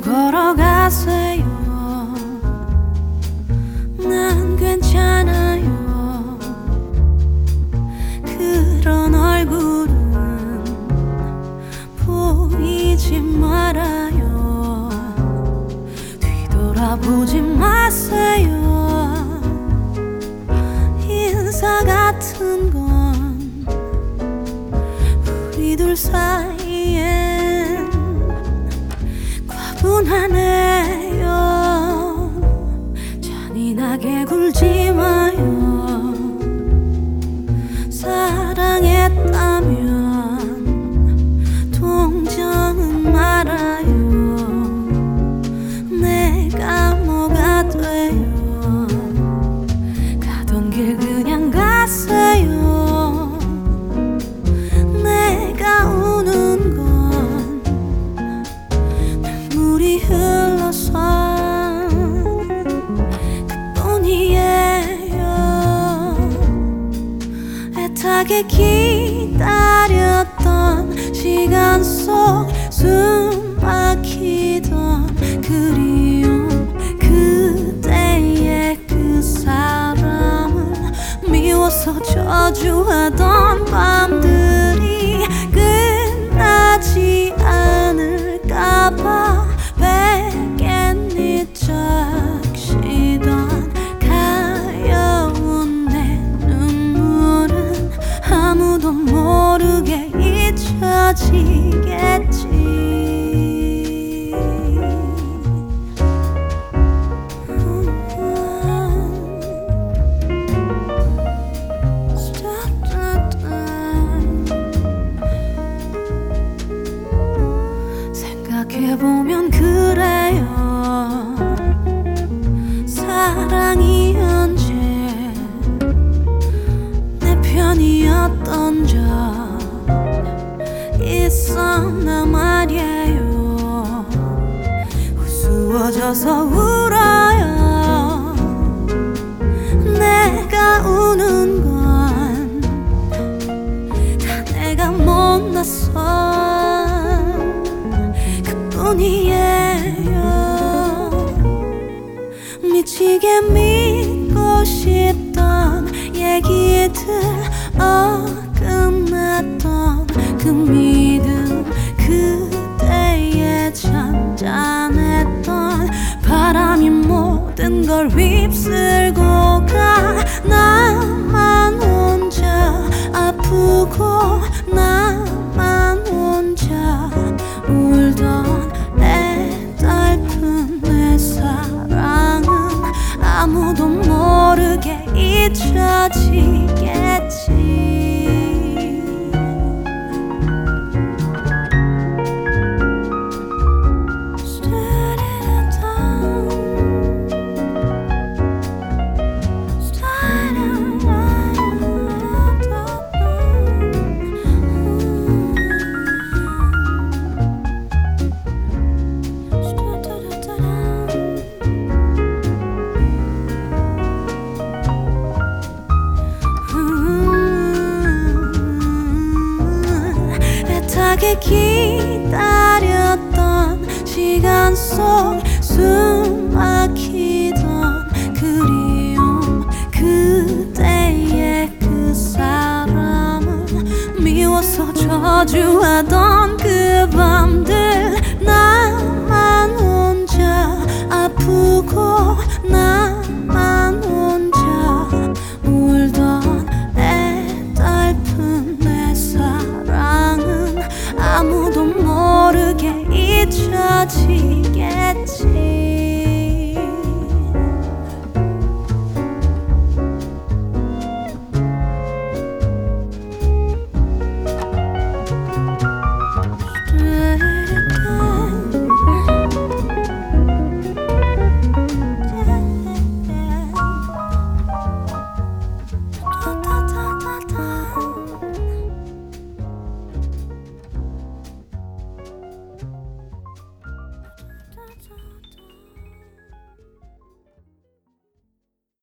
걸어가세요. 난 괜찮아요. 그런 얼굴은 보이지 말아요. 뒤돌아보지 마세요. 인사 같은 건 우리 둘 사이엔 과분하네요. 잔인하게 굴지 마요. 사랑했다면 동정은 말아요. 내가 뭐가 돼요. 가던 길 그냥 가세요. 내가 우는 건 눈물이 흘러서 그뿐이에요. 애타게 기다렸던 시간 속 숨 막히던 그리움, 그대의 그 사람을 미워서 저주하던 밤들이 끝나지 않을까봐 베갯잎 적시던 가여운 내 눈물은 아무도 모르게 잊혀지겠지. 생각해보면 그래요. 사랑이 언제 내 편이었던 적 있었나 말이에요. 우스워져서 울어요. 내가 우는 건 다 내가 못났어 뿐이에요. 미치게 믿고 싶던 얘기들, 어긋났던 그 믿음, 그대의 잔잔했던 바람이 모든 걸 휩쓸고 가. 나